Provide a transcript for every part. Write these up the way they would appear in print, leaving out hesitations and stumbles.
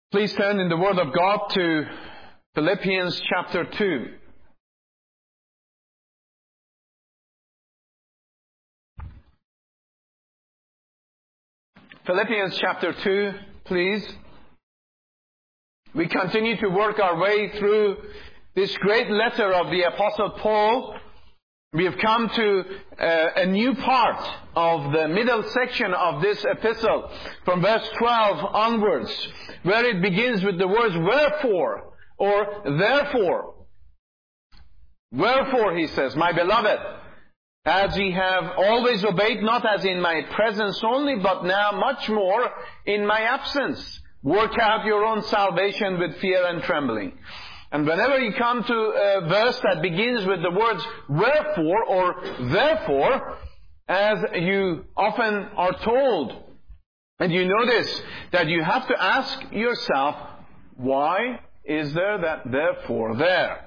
Please turn in the Word of God to Philippians chapter 2. Philippians chapter 2, please. We continue to work our way through this great letter of the Apostle Paul. We have come to a new part of the middle section of this epistle, from verse 12 onwards, where it begins with the words, wherefore, or therefore. Wherefore, he says, my beloved, as ye have always obeyed, not as in my presence only, but now much more in my absence, work out your own salvation with fear and trembling. And whenever you come to a verse that begins with the words wherefore or therefore, as you often are told, and you notice that you have to ask yourself, why is there that therefore there?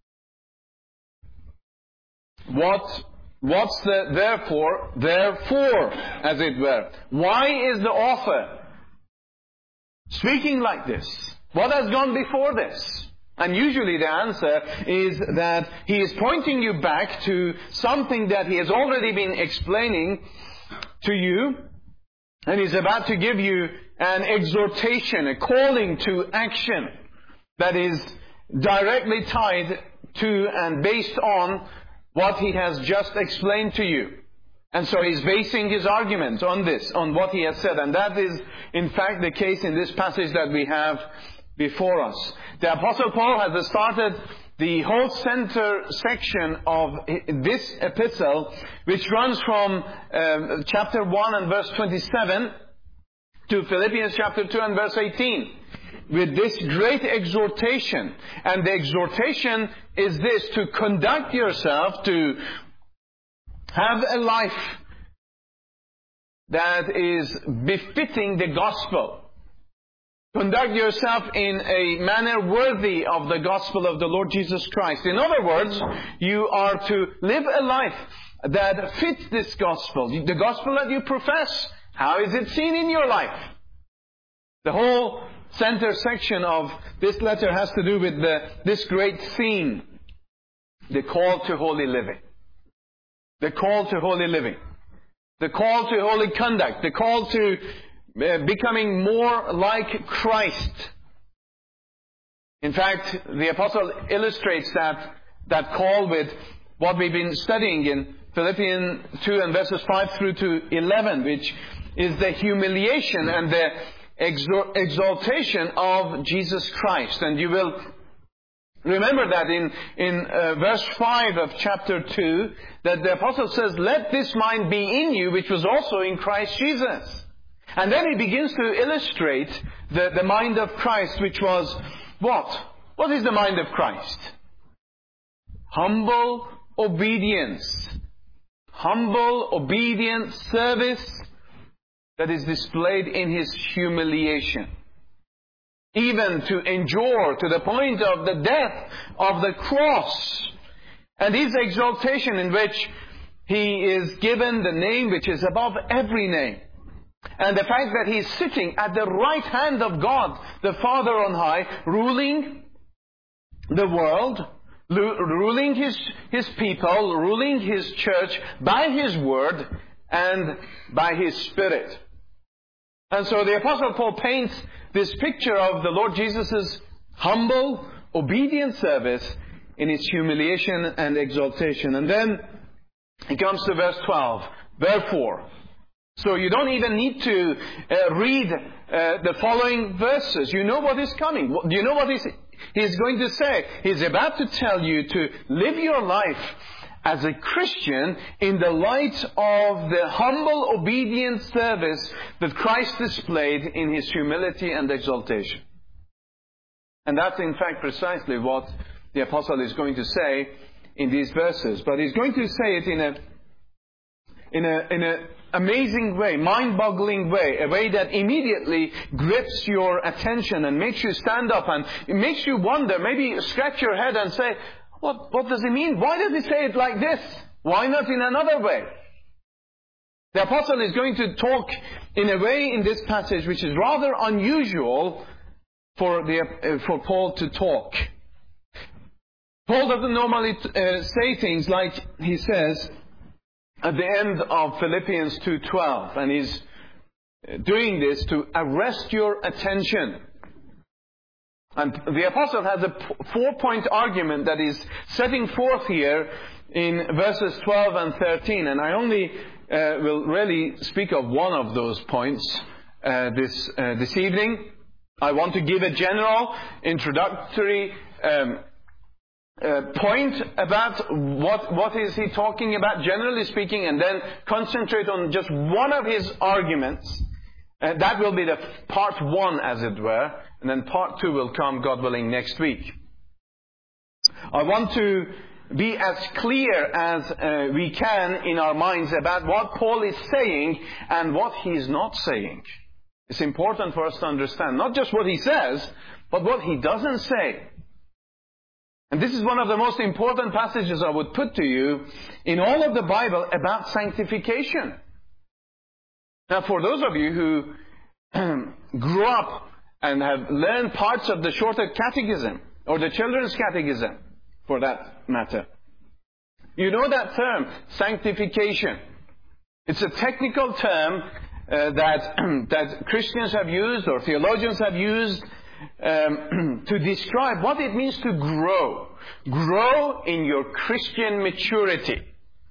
What's the therefore, as it were? Why is the author speaking like this? What has gone before this? And usually the answer is that he is pointing you back to something that he has already been explaining to you, and he's about to give you an exhortation, a calling to action that is directly tied to and based on what he has just explained to you. And so he's basing his argument on this, on what he has said. And that is, in fact, the case in this passage that we have before us. The Apostle Paul has started the whole center section of this epistle, which runs from chapter 1 and verse 27 to Philippians chapter 2 and verse 18, with this great exhortation. And the exhortation is this: to conduct yourself, to have a life that is befitting the gospel. Conduct yourself in a manner worthy of the gospel of the Lord Jesus Christ. In other words, you are to live a life that fits this gospel. The gospel that you profess. How is it seen in your life? The whole center section of this letter has to do with this great theme. The call to holy living. The call to holy living. The call to holy conduct. The call to becoming more like Christ. In fact, the apostle illustrates that call with what we've been studying in Philippians 2 and verses 5 through to 11, which is the humiliation and the exaltation of Jesus Christ. And you will remember that in verse 5 of chapter 2, that the apostle says, let this mind be in you, which was also in Christ Jesus. And then he begins to illustrate the mind of Christ, which was what? What is the mind of Christ? Humble obedience. Humble, obedient service that is displayed in his humiliation. Even to endure to the point of the death of the cross. And his exaltation, in which he is given the name which is above every name. And the fact that he's sitting at the right hand of God, the Father on high, ruling the world, ruling his people, ruling his church by his word and by his Spirit. And so the Apostle Paul paints this picture of the Lord Jesus' humble, obedient service in its humiliation and exaltation. And then he comes to verse 12. Therefore. So you don't even need to read the following verses. You know what is coming. You know what he's going to say. He's about to tell you to live your life as a Christian in the light of the humble, obedient service that Christ displayed in his humility and exaltation. And that's in fact precisely what the apostle is going to say in these verses. But he's going to say it in a amazing way, mind-boggling way, a way that immediately grips your attention and makes you stand up, and it makes you wonder, maybe scratch your head and say, what does it mean? Why does he say it like this? Why not in another way? The apostle is going to talk in a way in this passage which is rather unusual for Paul to talk. Paul doesn't normally say things like he says at the end of Philippians 2:12, and he's doing this to arrest your attention. And the apostle has a 4-point argument that is setting forth here in verses 12 and 13. And I only will really speak of one of those points this evening. I want to give a general introductory point about what is he talking about, generally speaking, and then concentrate on just one of his arguments. That will be the part 1, as it were, and then part 2 will come, God willing, next week. I want to be as clear as we can in our minds about what Paul is saying and what he is not saying. It's important for us to understand not just what he says, but what he doesn't say. And this is one of the most important passages I would put to you in all of the Bible about sanctification. Now, for those of you who grew up and have learned parts of the shorter catechism, or the children's catechism, for that matter, you know that term, sanctification. It's a technical term that Christians have used, or theologians have used, to describe what it means to grow. Grow in your Christian maturity.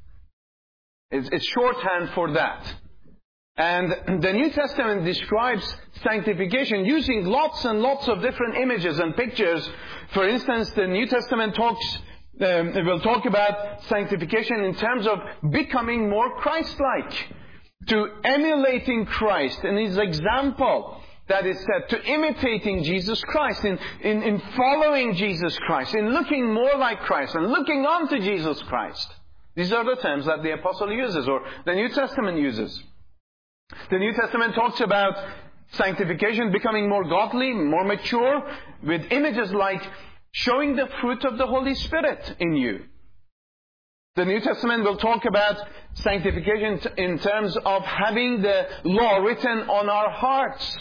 It's shorthand for that. And the New Testament describes sanctification using lots and lots of different images and pictures. For instance, the New Testament will talk about sanctification in terms of becoming more Christ-like, to emulating Christ in His example, that is said, to imitating Jesus Christ, in following Jesus Christ, in looking more like Christ and looking on to Jesus Christ. These are the terms that the Apostle uses, or the New Testament uses. The New Testament talks about sanctification, becoming more godly, more mature, with images like showing the fruit of the Holy Spirit in you. The New Testament will talk about sanctification in terms of having the law written on our hearts.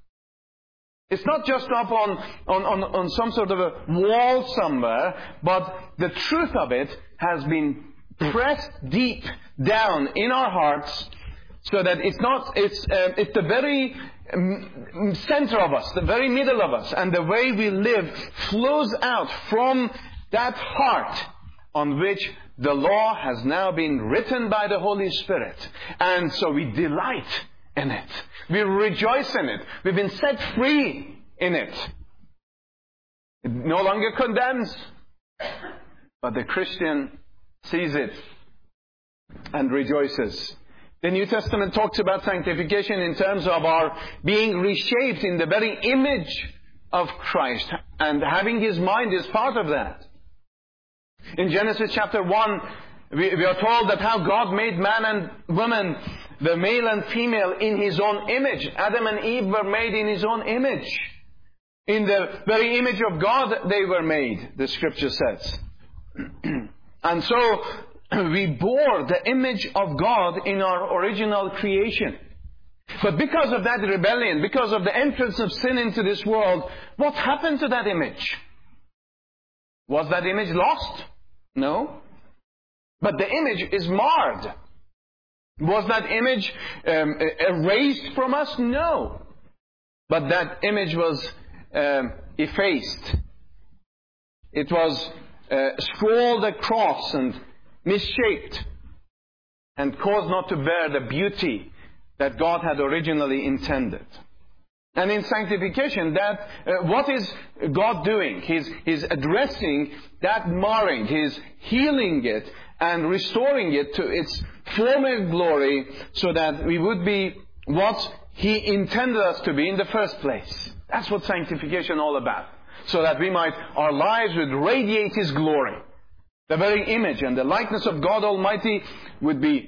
It's not just up on some sort of a wall somewhere, but the truth of it has been pressed deep down in our hearts, so that it's the very center of us, the very middle of us, and the way we live flows out from that heart on which the law has now been written by the Holy Spirit. And so we delight in it. We rejoice in it. We've been set free in it. It no longer condemns, but the Christian sees it and rejoices. The New Testament talks about sanctification in terms of our being reshaped in the very image of Christ, and having His mind is part of that. In Genesis chapter 1, we are told that how God made man and woman, the male and female, in His own image. Adam and Eve were made in His own image. In the very image of God they were made, the Scripture says. And so we bore the image of God in our original creation. But because of that rebellion, because of the entrance of sin into this world, what happened to that image? Was that image lost? No. But the image is marred. Was that image erased from us? No. But that image was effaced. It was scrawled across and misshaped, and caused not to bear the beauty that God had originally intended. And in sanctification, what is God doing? He's addressing that marring. He's healing it and restoring it to its former glory, so that we would be what He intended us to be in the first place. That's what sanctification is all about. So that our lives would radiate His glory. The very image and the likeness of God Almighty would be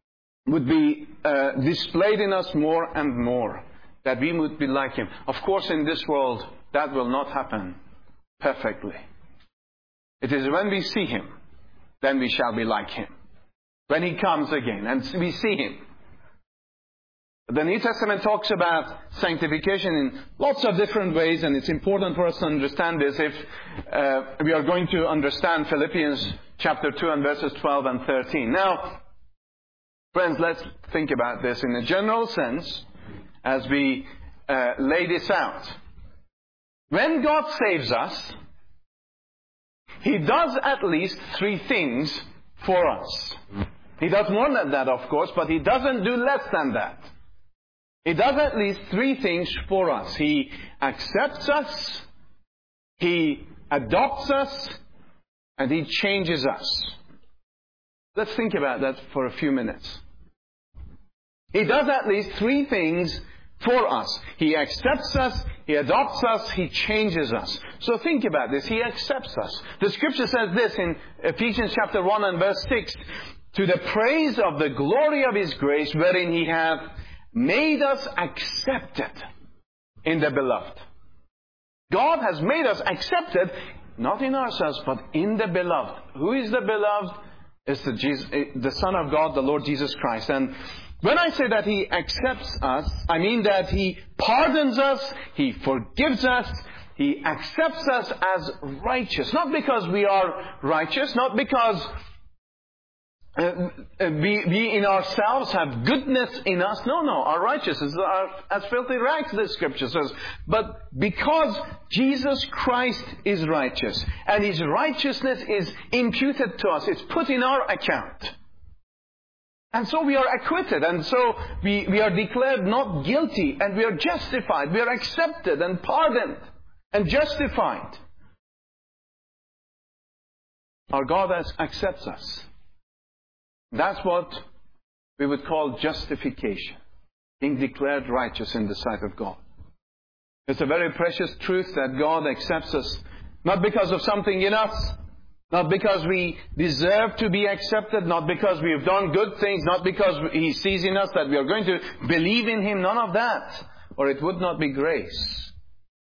displayed in us more and more, that we would be like Him. Of course, in this world, that will not happen perfectly. It is when we see Him, then we shall be like Him. When He comes again and we see Him. The New Testament talks about sanctification in lots of different ways, and it's important for us to understand this if we are going to understand Philippians chapter 2 and verses 12 and 13. Now, friends, let's think about this in a general sense as we lay this out. When God saves us, He does at least 3 things for us. He does more than that, of course, but He doesn't do less than that. He does at least 3 things for us. He accepts us, He adopts us, and He changes us. Let's think about that for a few minutes. He does at least 3 things for us. He accepts us, He adopts us, He changes us. So think about this. He accepts us. The Scripture says this in Ephesians chapter 1 and verse 6. To the praise of the glory of His grace, wherein He hath made us accepted in the Beloved. God has made us accepted, not in ourselves, but in the Beloved. Who is the Beloved? It's the Son of God, the Lord Jesus Christ. And when I say that He accepts us, I mean that He pardons us, He forgives us, He accepts us as righteous. Not because we are righteous, not because we in ourselves have goodness in us. No, our righteousness are as filthy rags, the Scripture says. But because Jesus Christ is righteous, and His righteousness is imputed to us, it's put in our account. And so we are acquitted, and so we are declared not guilty, and we are justified. We are accepted and pardoned and justified. Our God accepts us. That's what we would call justification, being declared righteous in the sight of God. It's a very precious truth that God accepts us, not because of something in us, not because we deserve to be accepted, not because we have done good things, not because He sees in us that we are going to believe in Him, none of that, or it would not be grace.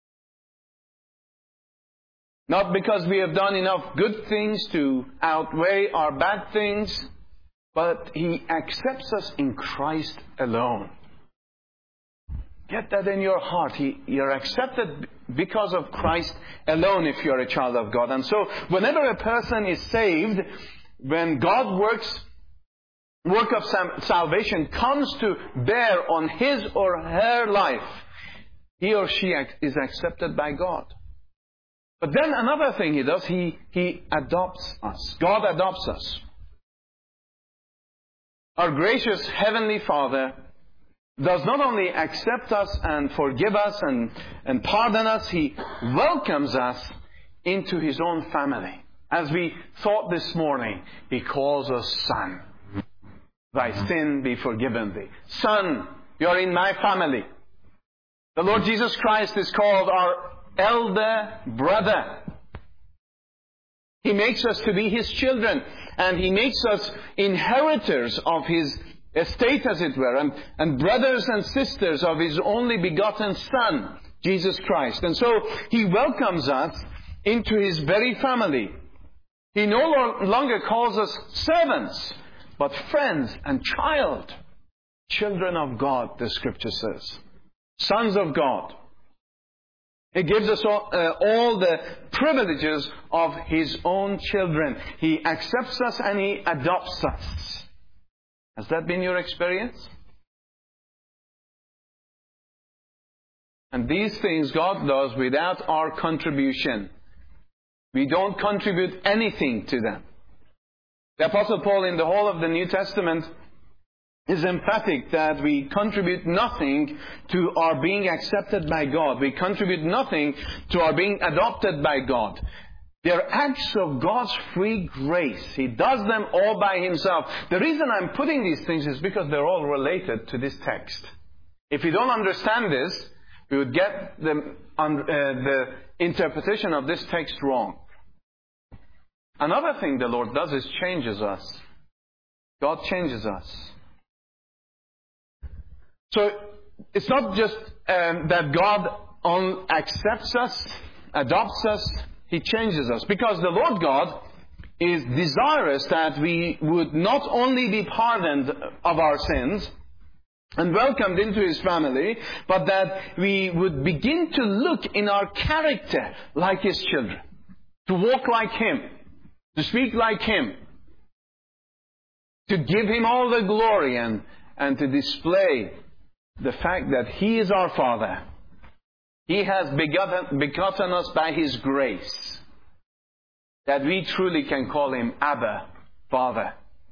Not because we have done enough good things to outweigh our bad things, but He accepts us in Christ alone. Get that in your heart. You're accepted because of Christ alone if you're a child of God. And so whenever a person is saved, when God's work of salvation comes to bear on his or her life, he or she is accepted by God. But then another thing He does, He adopts us. God adopts us. Our gracious Heavenly Father does not only accept us and forgive us and pardon us, He welcomes us into His own family. As we thought this morning, He calls us son. Thy sin be forgiven thee. Son, you are in my family. The Lord Jesus Christ is called our elder brother. He makes us to be His children, and He makes us inheritors of His estate, as it were, and brothers and sisters of His only begotten Son, Jesus Christ. And so He welcomes us into His very family. He no longer calls us servants, but friends and children of God, the Scripture says. Sons of God. He gives us all the privileges of His own children. He accepts us and He adopts us. Has that been your experience? And these things God does without our contribution. We don't contribute anything to them. The Apostle Paul in the whole of the New Testament is emphatic that we contribute nothing to our being accepted by God. We contribute nothing to our being adopted by God. They're acts of God's free grace. He does them all by Himself. The reason I'm putting these things is because they're all related to this text. If we don't understand this, we would get the interpretation of this text wrong. Another thing the Lord does is changes us. God changes us. So it's not just that God accepts us, adopts us, He changes us. Because the Lord God is desirous that we would not only be pardoned of our sins, and welcomed into His family, but that we would begin to look in our character like His children, to walk like Him, to speak like Him, to give Him all the glory and to display the fact that He is our Father. He has begotten us by His grace, that we truly can call Him Abba, Father.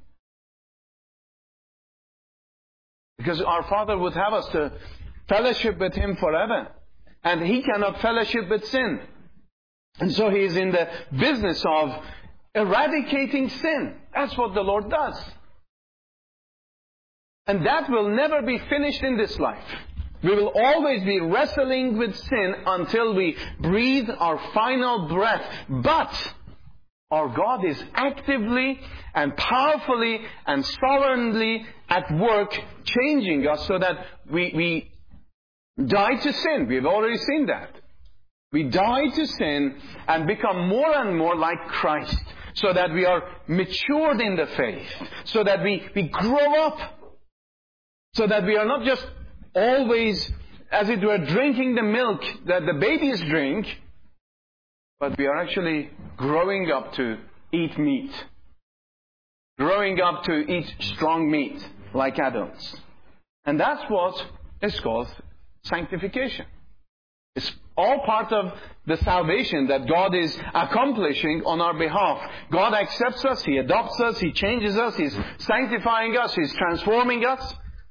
Because our Father would have us to fellowship with Him forever. And He cannot fellowship with sin. And so He is in the business of eradicating sin. That's what the Lord does. And that will never be finished in this life. We will always be wrestling with sin until we breathe our final breath. But our God is actively and powerfully and sovereignly at work changing us so that we die to sin. We've already seen that. We die to sin and become more and more like Christ so that we are matured in the faith, so that we grow up, so that we are not just always, as it were, drinking the milk that the babies drink, but we are actually growing up to eat meat. Growing up to eat strong meat like adults. And that's what is called sanctification. It's all part of the salvation that God is accomplishing on our behalf. God accepts us, He adopts us, He changes us, He's sanctifying us, He's transforming us.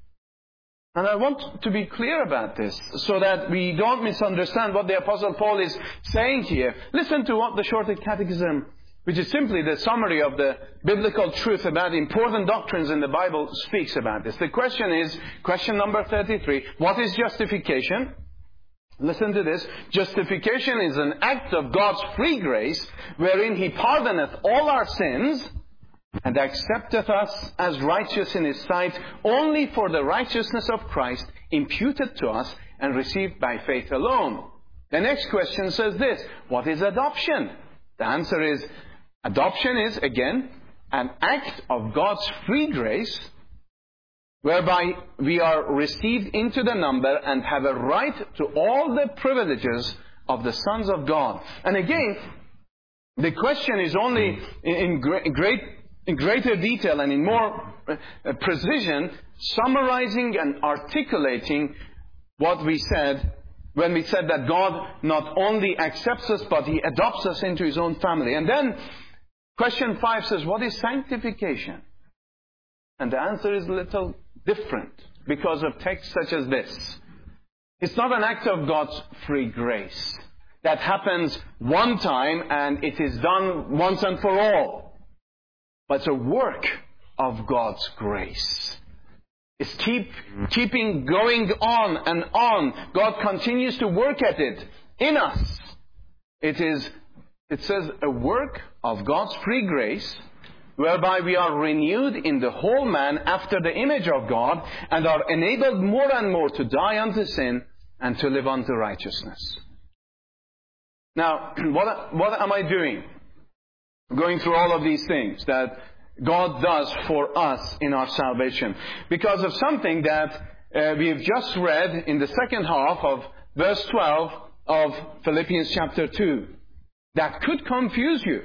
And I want to be clear about this so that we don't misunderstand what the Apostle Paul is saying here. Listen to what the Shorter Catechism, which is simply the summary of the biblical truth about important doctrines in the Bible, speaks about this. The question is, question number 33, what is justification? Listen to this. Justification is an act of God's free grace wherein He pardoneth all our sins and accepteth us as righteous in His sight only for the righteousness of Christ imputed to us and received by faith alone. The next question says this, what is adoption? The answer is, adoption is, again, an act of God's free grace whereby we are received into the number and have a right to all the privileges of the sons of God. And again, the question is only in greater detail and in more precision, summarizing and articulating what we said when we said that God not only accepts us, but He adopts us into His own family. And then question 5 says, what is sanctification? And the answer is a little different because of texts such as this. It's not an act of God's free grace that happens one time and it is done once and for all. But it's a work of God's grace. It's keeping going on and on. God continues to work at it in us. It says a work of God's free grace whereby we are renewed in the whole man after the image of God and are enabled more and more to die unto sin and to live unto righteousness. Now, what am I doing? Going through all of these things that God does for us in our salvation. Because of something that we've just read in the second half of verse 12 of Philippians chapter 2. That could confuse you.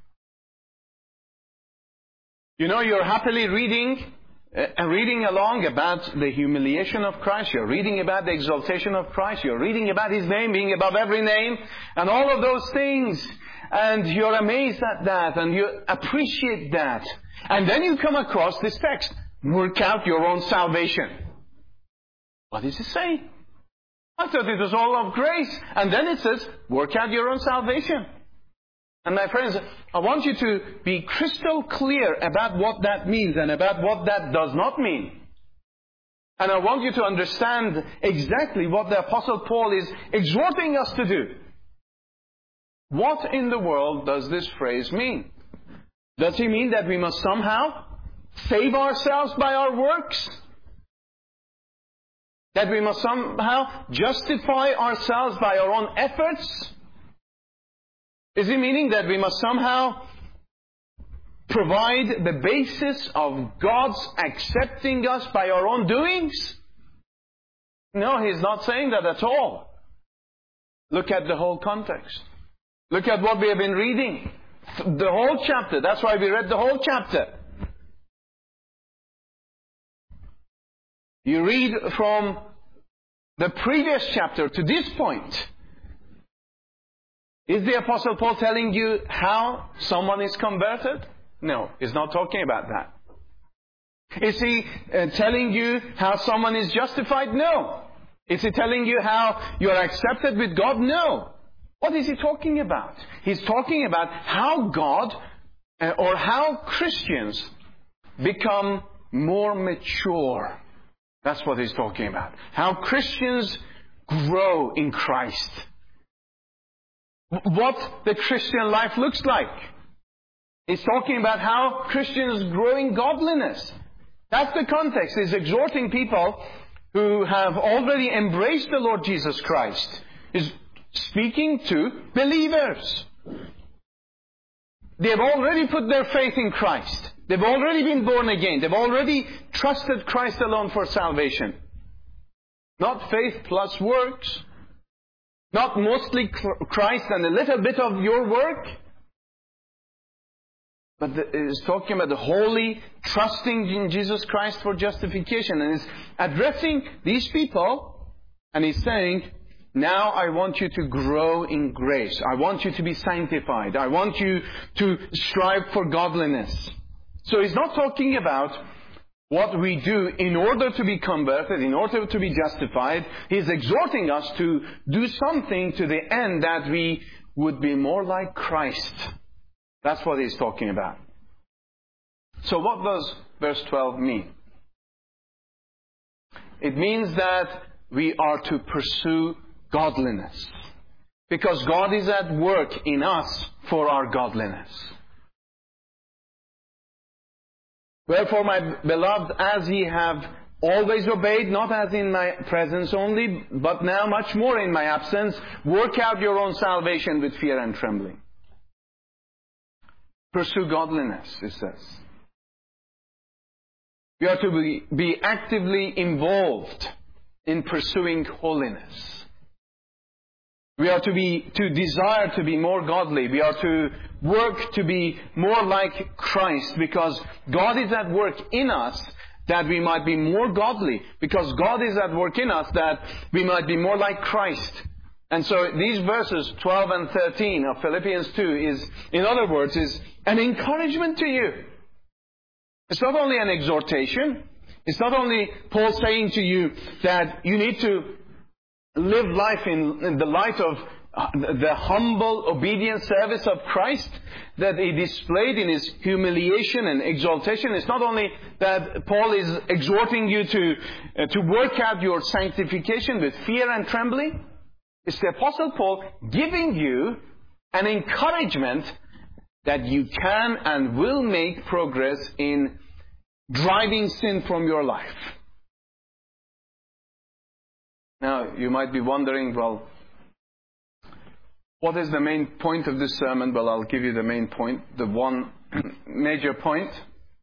You know, you're happily reading along about the humiliation of Christ. You're reading about the exaltation of Christ. You're reading about His name being above every name. And all of those things. And you're amazed at that. And you appreciate that. And then you come across this text. Work out your own salvation. What is it saying? I thought it was all of grace. And then it says, work out your own salvation. And my friends, I want you to be crystal clear about what that means and about what that does not mean. And I want you to understand exactly what the Apostle Paul is exhorting us to do. What in the world does this phrase mean? Does he mean that we must somehow save ourselves by our works? That we must somehow justify ourselves by our own efforts? Is he meaning that we must somehow provide the basis of God's accepting us by our own doings? No, he's not saying that at all. Look at the whole context. Look at what we have been reading. The whole chapter. That's why we read the whole chapter. You read from the previous chapter to this point. Is the Apostle Paul telling you how someone is converted? No, he's not talking about that. Is he telling you how someone is justified? No. Is he telling you how you are accepted with God? No. What is he talking about? He's talking about how God or how Christians become more mature. That's what he's talking about. How Christians grow in Christ. What the Christian life looks like. He's talking about how Christians grow in godliness. That's the context. He's exhorting people who have already embraced the Lord Jesus Christ. He's speaking to believers. They have already put their faith in Christ. They've already been born again. They've already trusted Christ alone for salvation. Not faith plus works. Not mostly Christ and a little bit of your work. But it's talking about the holy, trusting in Jesus Christ for justification. And it's addressing these people. And he's saying, now I want you to grow in grace. I want you to be sanctified. I want you to strive for godliness. So he's not talking about what we do in order to be converted, in order to be justified. He's exhorting us to do something to the end that we would be more like Christ. That's what he's talking about. So what does verse 12 mean? It means that we are to pursue godliness. Because God is at work in us for our godliness. Wherefore, my beloved, as ye have always obeyed, not as in my presence only, but now much more in my absence, work out your own salvation with fear and trembling. Pursue godliness, it says. We are to be actively involved in pursuing holiness. We are to desire to be more godly. We are to work to be more like Christ, because God is at work in us that we might be more godly. Because God is at work in us that we might be more like Christ. And so these verses 12 and 13 of Philippians 2 is, in other words, is an encouragement to you. It's not only an exhortation. It's not only Paul saying to you that you need to live life in the light of the humble, obedient service of Christ that he displayed in his humiliation and exaltation. It's not only that Paul is exhorting you to work out your sanctification with fear and trembling. It's the Apostle Paul giving you an encouragement that you can and will make progress in driving sin from your life. Now, you might be wondering, well, what is the main point of this sermon? Well, I'll give you the main point, the one major point.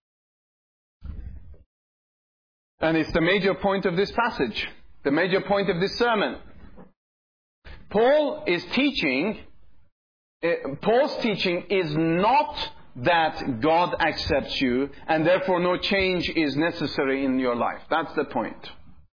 And it's the major point of this passage, the major point of this sermon. Paul's teaching is not that God accepts you and therefore no change is necessary in your life. That's the point.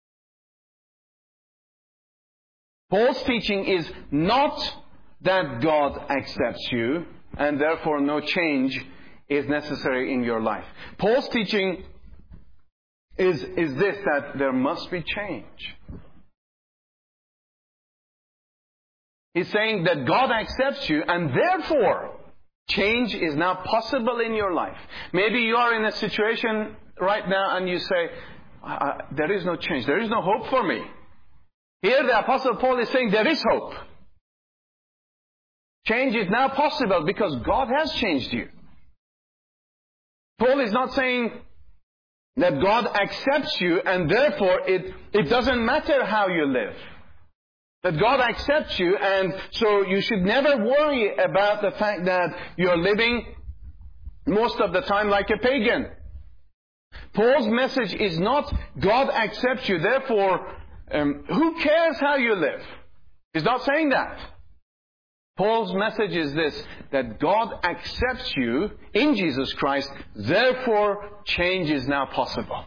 Paul's teaching is not that God accepts you and therefore no change is necessary in your life. Paul's teaching is this, that there must be change. He's saying that God accepts you and therefore change is now possible in your life. Maybe you are in a situation right now and you say, there is no change, there is no hope for me. Here the Apostle Paul is saying there is hope. Change is now possible because God has changed you. Paul is not saying that God accepts you and therefore it doesn't matter how you live. That God accepts you and so you should never worry about the fact that you're living most of the time like a pagan. Paul's message is not God accepts you, therefore who cares how you live? He's not saying that. Paul's message is this, that God accepts you in Jesus Christ, therefore change is now possible.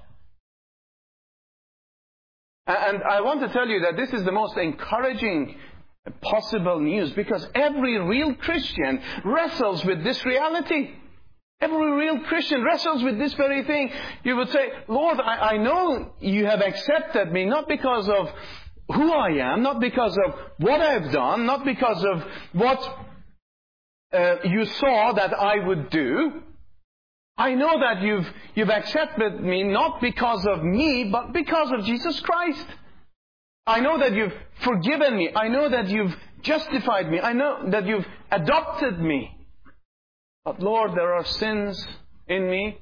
And I want to tell you that this is the most encouraging possible news, because every real Christian wrestles with this reality. Every real Christian wrestles with this very thing. You would say, Lord, I know you have accepted me, not because of who I am, not because of what I've done, not because of what you saw that I would do. I know that you've accepted me not because of me, but because of Jesus Christ. I know that you've forgiven me. I know that you've justified me. I know that you've adopted me. But Lord, there are sins in me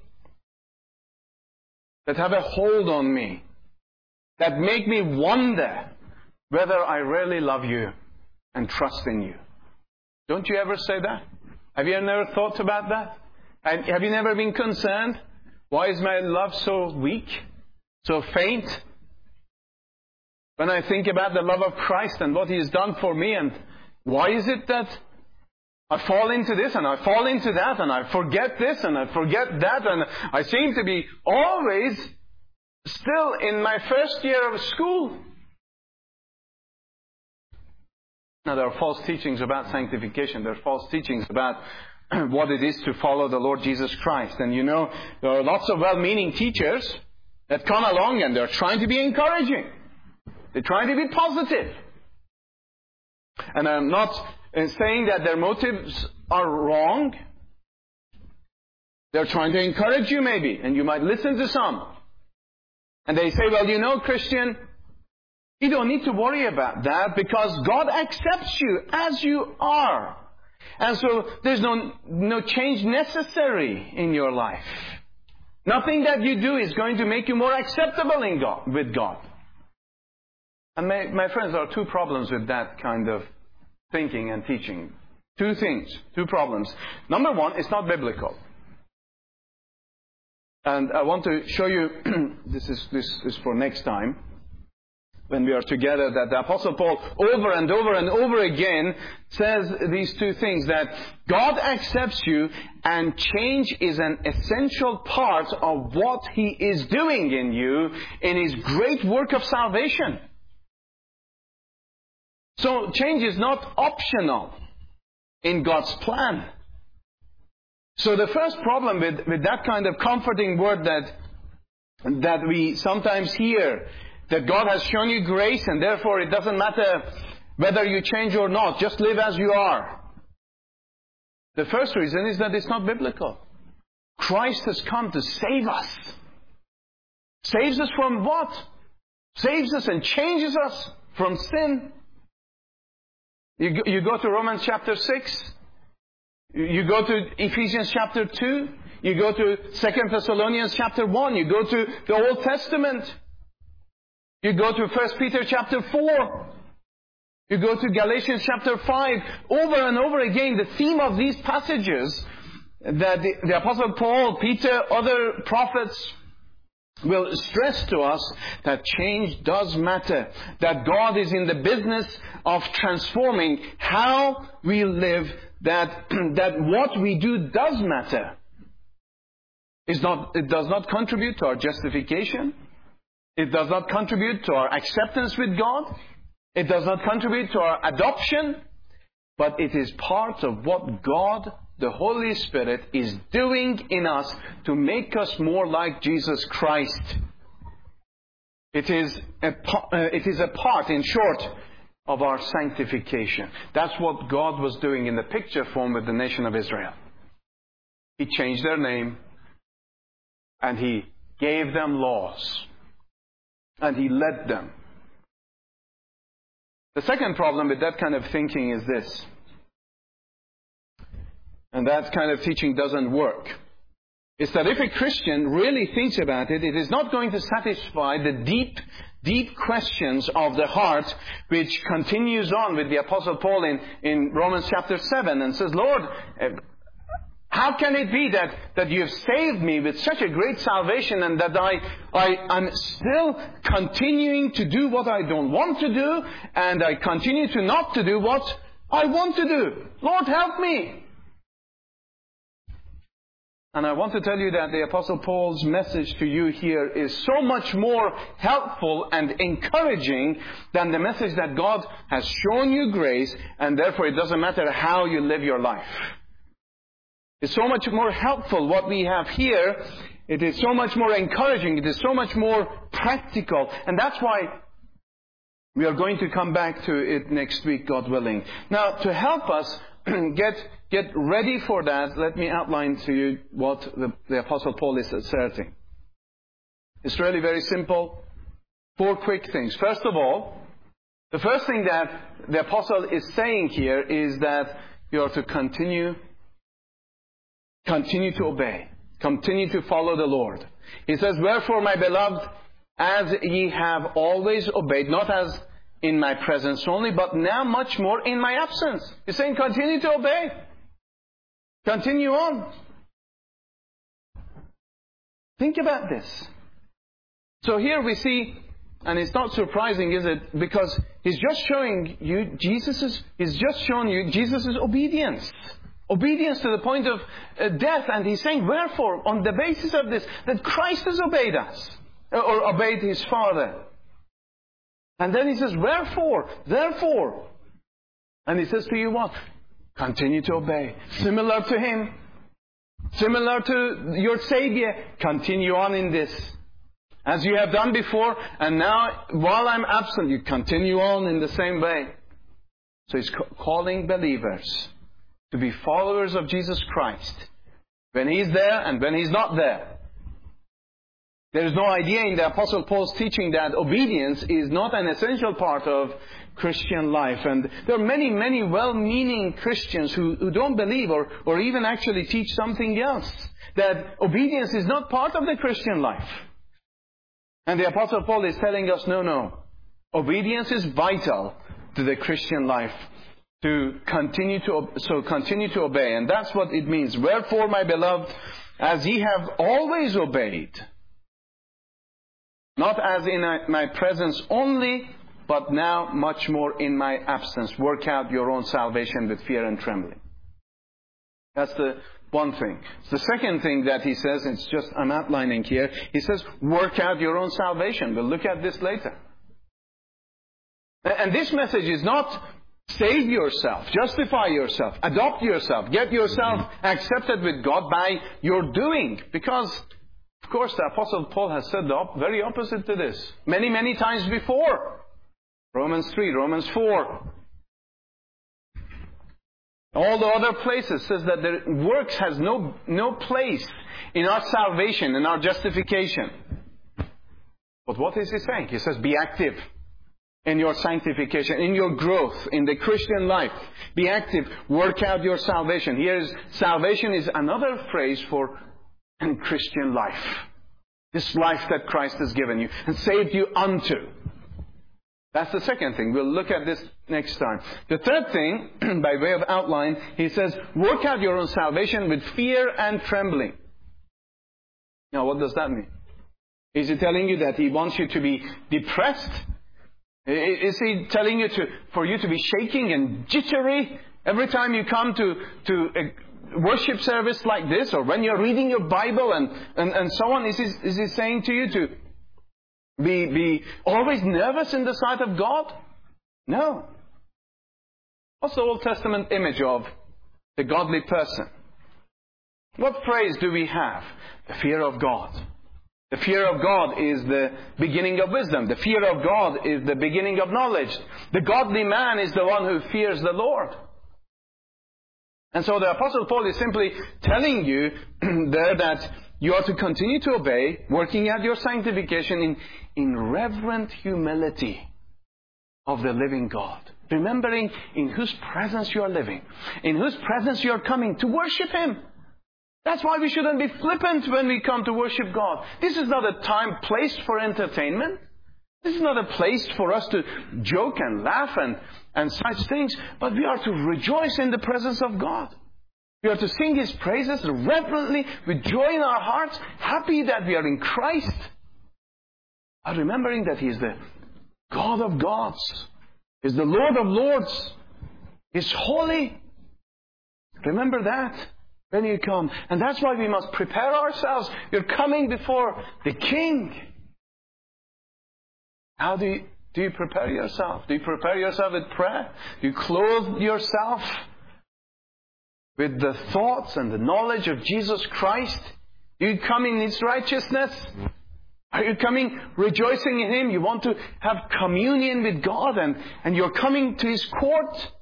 that have a hold on me, that make me wonder whether I really love you and trust in you. Don't you ever say that? Have you never thought about that? And have you never been concerned? Why is my love so weak, so faint? When I think about the love of Christ and what He has done for me, and why is it that I fall into this and I fall into that and I forget this and I forget that, and I seem to be always still in my first year of school? Now, there are false teachings about sanctification. There are false teachings about what it is to follow the Lord Jesus Christ. And you know, there are lots of well-meaning teachers that come along and they're trying to be encouraging. They're trying to be positive. And I'm not saying that their motives are wrong. They're trying to encourage you maybe, and you might listen to some. And they say, well, you know, Christian, you don't need to worry about that because God accepts you as you are. And so there's no change necessary in your life. Nothing that you do is going to make you more acceptable with God. And my friends, there are two problems with that kind of thinking and teaching. Two things, two problems. Number one, it's not biblical. And I want to show you, this is for next time, when we are together, that the Apostle Paul over and over and over again says these two things, that God accepts you and change is an essential part of what He is doing in you in His great work of salvation. So change is not optional in God's plan. So the first problem with that kind of comforting word that we sometimes hear, that God has shown you grace and therefore it doesn't matter whether you change or not, just live as you are. The first reason is that it's not biblical. Christ has come to save us. Saves us from what? Saves us and changes us from sin. You go to Romans chapter 6. You go to Ephesians chapter 2. You go to 2 Thessalonians chapter 1. You go to the Old Testament. You go to 1 Peter chapter 4. You go to Galatians chapter 5. Over and over again, the theme of these passages that the Apostle Paul, Peter, other prophets will stress to us that change does matter. That God is in the business of transforming how we live. That what we do does matter. It does not contribute to our justification. It does not contribute to our acceptance with God. It does not contribute to our adoption. But it is part of what God, the Holy Spirit, is doing in us to make us more like Jesus Christ. It is a part, in short, of our sanctification. That's what God was doing in the picture form with the nation of Israel. He changed their name and He gave them laws and He led them. The second problem with that kind of thinking is this, and that kind of teaching doesn't work. It's that if a Christian really thinks about it, it is not going to satisfy the deep questions of the heart, which continues on with the Apostle Paul in Romans chapter 7 and says, Lord, How can it be that you have saved me with such a great salvation and that I'm still continuing to do what I don't want to do and I continue to not to do what I want to do? Lord, help me. And I want to tell you that the Apostle Paul's message to you here is so much more helpful and encouraging than the message that God has shown you grace, and therefore it doesn't matter how you live your life. It's so much more helpful what we have here. It is so much more encouraging. It is so much more practical. And that's why we are going to come back to it next week, God willing. Now, to help us get ready for that, let me outline to you what the Apostle Paul is asserting. It's really very simple. 4 quick things. First of all, the first thing that the Apostle is saying here is that you are to continue to obey. Continue to follow the Lord. He says, "Wherefore, my beloved, as ye have always obeyed, not as in my presence only, but now much more in my absence." He's saying, continue to obey. Continue on. Think about this. So here we see, and it's not surprising, is it? Because he's just showing you Jesus' obedience. Obedience to the point of death. And he's saying, wherefore, on the basis of this, that Christ has obeyed us, or obeyed his Father. And then he says, wherefore, therefore. And he says to you what? Continue to obey. Similar to him. Similar to your Savior. Continue on in this. As you have done before, and now, while I'm absent, you continue on in the same way. So he's calling believers to be followers of Jesus Christ. When he's there and when he's not there. There is no idea in the Apostle Paul's teaching that obedience is not an essential part of Christian life. And there are many, many well-meaning Christians who don't believe or even actually teach something else. That obedience is not part of the Christian life. And the Apostle Paul is telling us, no. Obedience is vital to the Christian life. To continue to obey. And that's what it means. Wherefore, my beloved, as ye have always obeyed, not as in my presence only, but now much more in my absence. Work out your own salvation with fear and trembling. That's the one thing. The second thing that he says, I'm outlining here, he says, work out your own salvation. We'll look at this later. And this message is not save yourself, justify yourself, adopt yourself, get yourself accepted with God by your doing. Because, of course, the Apostle Paul has said the very opposite to this. Many, many times before. Romans 3, Romans 4. All the other places says that the works has no place in our salvation, in our justification. But what is he saying? He says, be active in your sanctification, in your growth, in the Christian life. Be active. Work out your salvation. Salvation is another phrase for Christian life. This life that Christ has given you and saved you unto. That's the second thing. We'll look at this next time. The third thing, by way of outline, he says, work out your own salvation with fear and trembling. Now, what does that mean? Is he telling you that he wants you to be depressed? Is he telling you for you to be shaking and jittery every time you come to a worship service like this, or when you're reading your Bible and so on? Is he saying to you to be always nervous in the sight of God? No. What's the Old Testament image of the godly person? What phrase do we have? The fear of God. The fear of God is the beginning of wisdom. The fear of God is the beginning of knowledge. The godly man is the one who fears the Lord. And so the Apostle Paul is simply telling you there that you are to continue to obey, working out your sanctification in reverent humility of the living God. Remembering in whose presence you are living, in whose presence you are coming to worship Him. That's why we shouldn't be flippant when we come to worship God. This is not a time placed for entertainment. This is not a place for us to joke and laugh and such things. But we are to rejoice in the presence of God. We are to sing His praises reverently, with joy in our hearts, happy that we are in Christ, and remembering that He is the God of gods, He is the Lord of lords, He is holy. Remember that when you come. And that's why we must prepare ourselves. You're coming before the King. How do you prepare yourself? Do you prepare yourself with prayer? Do you clothe yourself with the thoughts and the knowledge of Jesus Christ? Do you come in His righteousness? Are you coming rejoicing in Him? You want to have communion with God and you're coming to His court?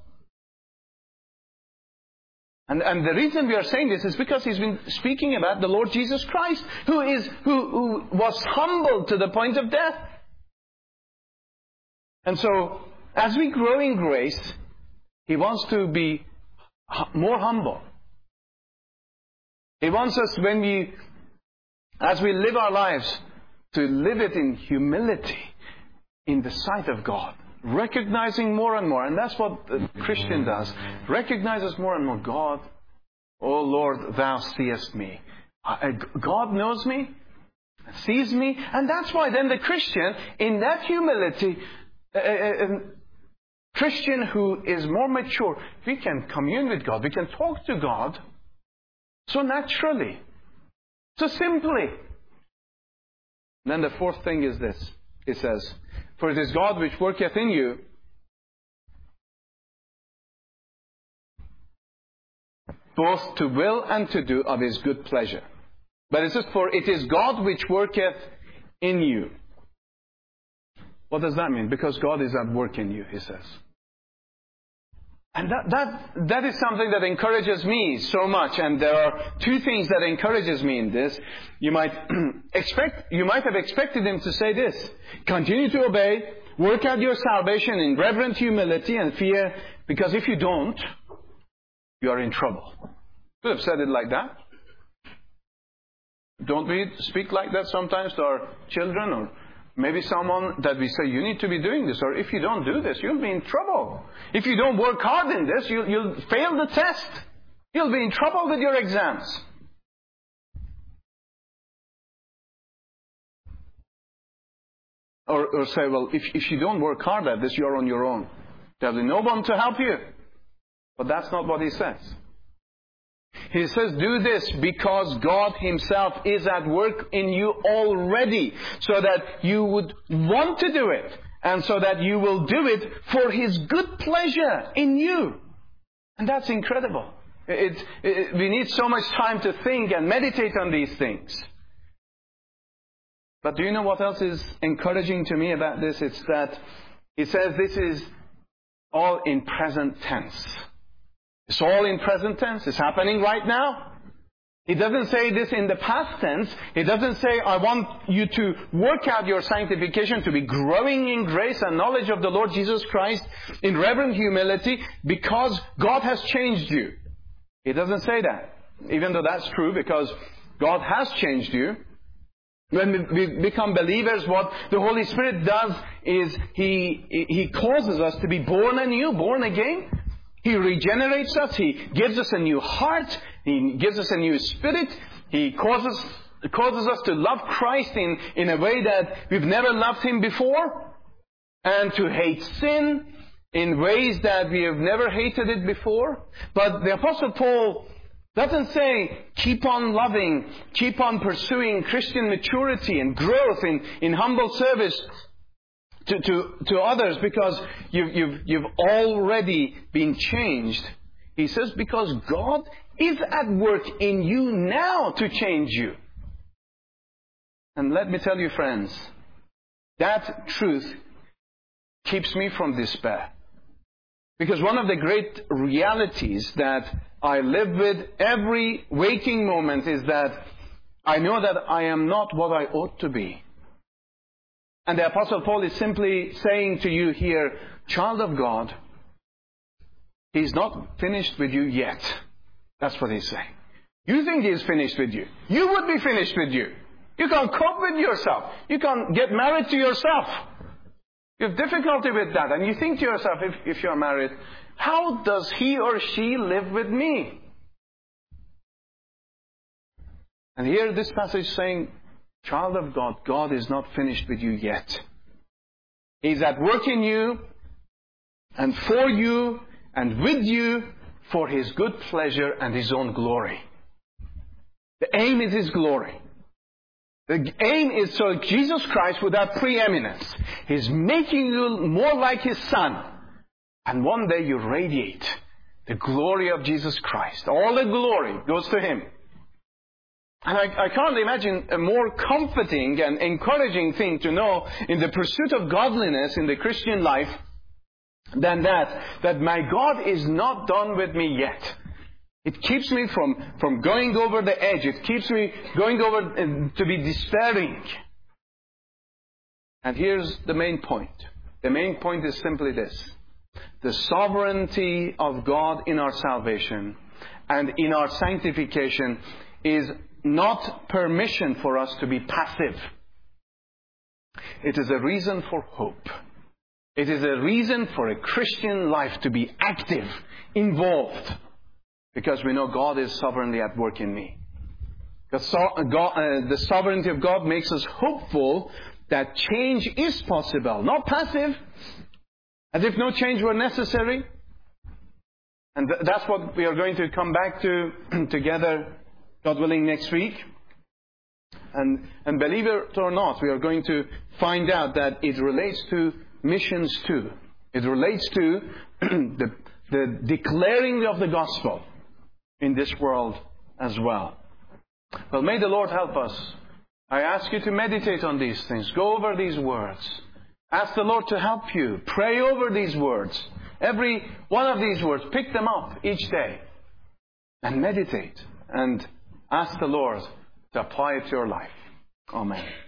And the reason we are saying this is because He's been speaking about the Lord Jesus Christ, who was humbled to the point of death. And so, as we grow in grace, He wants to be more humble. He wants us, as we live our lives, to live it in humility in the sight of God. Recognizing more and more, and that's what the Christian does, recognizes more and more, God, oh Lord, Thou seest me. God knows me, sees me, and that's why then the Christian, in that humility, a Christian who is more mature, we can commune with God, we can talk to God so naturally, so simply. And then the fourth thing is this, it says, for it is God which worketh in you both to will and to do of His good pleasure. But it says, for it is God which worketh in you. What does that mean? Because God is at work in you, he says. And that is something that encourages me so much. And there are two things that encourages me in this. You might have expected him to say this: continue to obey, work out your salvation in reverent humility and fear, because if you don't, you are in trouble. Could have said it like that. Don't we speak like that sometimes to our children, or maybe someone that we say, you need to be doing this, or if you don't do this, you'll be in trouble. If you don't work hard in this, you'll fail the test. You'll be in trouble with your exams. Or say, well, if you don't work hard at this, you're on your own. There'll be no one to help you. But that's not what he says. He says, do this because God Himself is at work in you already, so that you would want to do it, and so that you will do it for His good pleasure in you. And that's incredible. We need so much time to think and meditate on these things. But do you know what else is encouraging to me about this? It's that it says this is all in present tense. It's all in present tense. It's happening right now. It doesn't say this in the past tense. It doesn't say, I want you to work out your sanctification, to be growing in grace and knowledge of the Lord Jesus Christ in reverent humility because God has changed you. It doesn't say that. Even though that's true, because God has changed you. When we become believers, what the Holy Spirit does is He causes us to be born anew, born again. He regenerates us. He gives us a new heart. He gives us a new spirit. He causes us to love Christ in a way that we've never loved Him before, and to hate sin in ways that we have never hated it before. But the Apostle Paul doesn't say, keep on loving, keep on pursuing Christian maturity and growth in humble service to others because you've already been changed. He says, because God is at work in you now to change you. And let me tell you, friends, that truth keeps me from despair. Because one of the great realities that I live with every waking moment is that I know that I am not what I ought to be. And the Apostle Paul is simply saying to you here, child of God, He's not finished with you yet. That's what He's saying. You think He's finished with you. You would be finished with you. You can't cope with yourself. You can't get married to yourself. You have difficulty with that. And you think to yourself, if you're married, how does he or she live with me? And here this passage is saying, child of God, God is not finished with you yet. He's at work in you, and for you, and with you, for His good pleasure and His own glory. The aim is His glory. The aim is so Jesus Christ would have preeminence. He's making you more like His Son. And one day you radiate the glory of Jesus Christ. All the glory goes to Him. And I can't imagine a more comforting and encouraging thing to know in the pursuit of godliness in the Christian life than that my God is not done with me yet. It keeps me from going over the edge. It keeps me going over to be despairing. And here's the main point. The main point is simply this. The sovereignty of God in our salvation and in our sanctification is not permission for us to be passive. It is a reason for hope. It is a reason for a Christian life to be active, involved, because we know God is sovereignly at work in me. The sovereignty of God makes us hopeful that change is possible, not passive, as if no change were necessary. And that's what we are going to come back to together, God willing, next week. And believe it or not, we are going to find out that it relates to missions too. It relates to the declaring of the gospel in this world as well. Well, may the Lord help us. I ask you to meditate on these things. Go over these words. Ask the Lord to help you. Pray over these words. Every one of these words, pick them up each day and meditate and ask the Lord to apply it to your life. Amen.